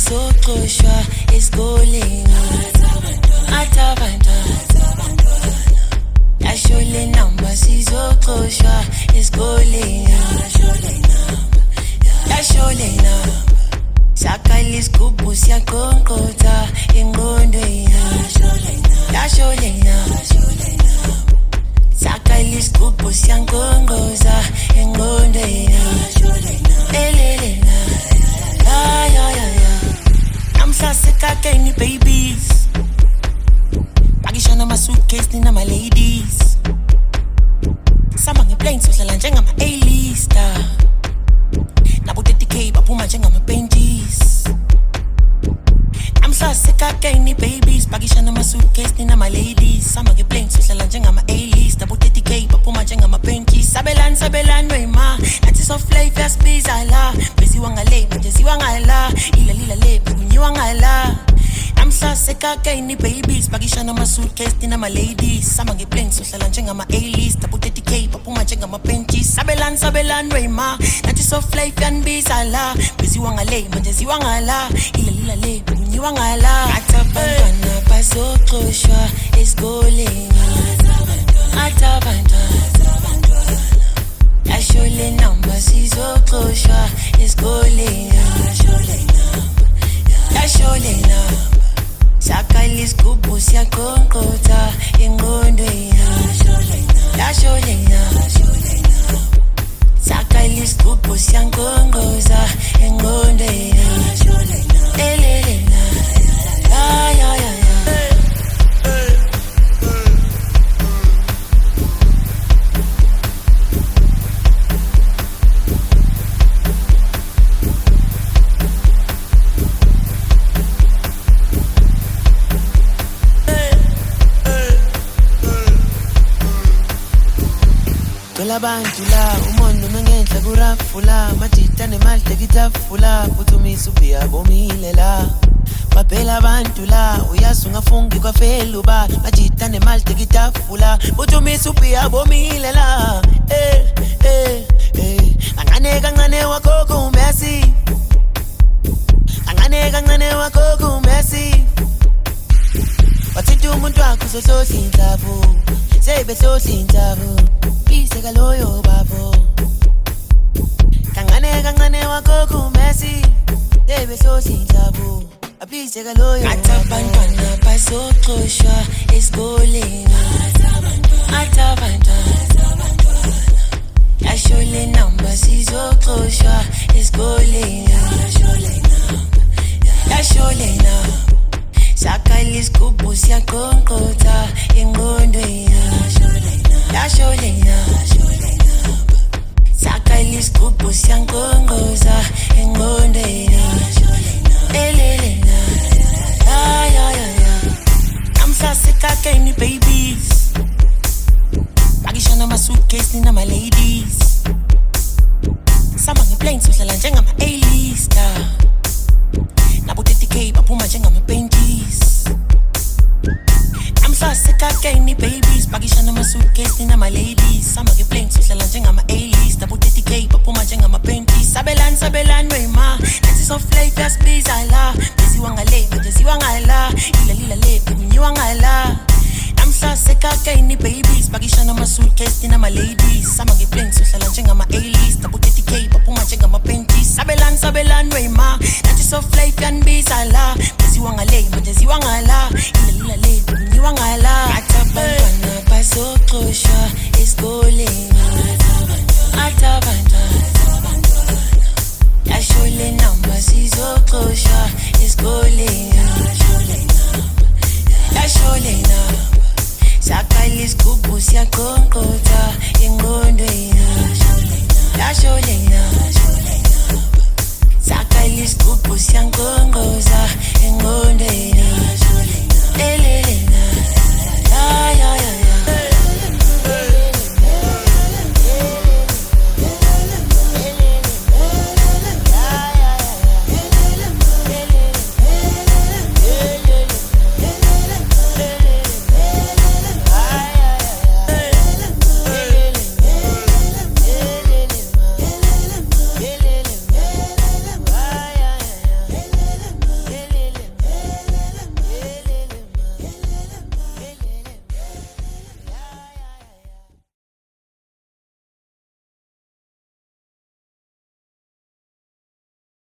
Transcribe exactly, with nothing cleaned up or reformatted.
bazoxoshwa esikoleni atabantwana yasho le namba sizoxoshwa esikoleni yasho le namba sakala isigubhu siyaqonqotha engqondweni yasho le namba sakala isigubhu siyaqonqotha engqondweni elele na ya ya ya ya namhla sekakeni babies bakishana ama suitcase nina ma ladies sama ngeplane sohlala njengama A-lister nabo thirty K baphuma njengama benches namhla sekakeni babies bakishana ama suitcase nina ma ladies sama ngeplane sohlala njengama A-lister nabo thirty K baphuma njengama benches sabelani sabelani wema nathi soft life yasibiza la beziwa ngale beziwa ngala ila lila le kunyiwa ngala namhla sekakeni babies bakishana ama suitcase nina ma ladies sama ngeplane sohlala njengama A-list nabo thirty K baphuma njengama benches sabelani sabelani wema nathi soft life yanibiza la beziwa ngale beziwa ngala ila lila le kunyiwa ngala atabantwana bazoxoshwa esikoleni atabantwana yasho le namba sizoxoshwa esikoleni yasho le namba sakala isigubhu siyaqonqotha engqondweni yasho le namba sakala isigubhu siyaqonqotha engqondweni elele na ya ya ya abantu la umondo mengenhla kurafula majita nemali tekitafula uthumisa ubhiya bomile la baphela abantu la uyazi ungafungi kwafela uba majita nemali tekitafula uthumisa ubhiya bomile la eh eh eh angane kancane wakho kuMessi angane kancane wakho kuMessi wathi umuntu wakho sohlohla indlavu sebe sohlohla indlavu Iseka loyo babo Kangane kangane wako kuMessi Debe sosi indlavu Abiseka loyo atabantwana bazoxoshwa esikoleni atabantwana yasho le namba sizoxoshwa esikoleni yasho le namba sakala isigubhu siyaqonqotha engqondweni yasho le namba sakala isigubhu siyaqonqotha engqondweni elele na ya ya ya ya namhla sekakeni babies bakishana ama suitcase nina ma ladies sama ngeplane sohlala njengama A-lister nabo thirty K baphuma njengama benches namhla sekakeni babies bakishana ama suitcase nina ma ladies sama ngeplane sohlala njengama A-list nabo thirty K baphuma njengama benches sabelani sabelani wema nathi soft life yasibiza la beziwa ngale beziwa ngala ila lila le kunyiwa ngala namhla sekakeni babies bakishana ama suitcase nina ma ladies sama ngeplane sohlala njengama A-list nabo thirty K baphuma njengama benches sabelani sabelani wema nathi soft life yanibiza la beziwa ngale beziwa ngala ila lila le kunyiwa ngala atabantwana bazoxoshwa esikoleni atabantwana yasho le namba sizoxoshwa esikoleni yasho le namba sakala isigubhu siyaqonqotha engqondweni yasho le namba sakala isigubhu siyaqonqotha engqondweni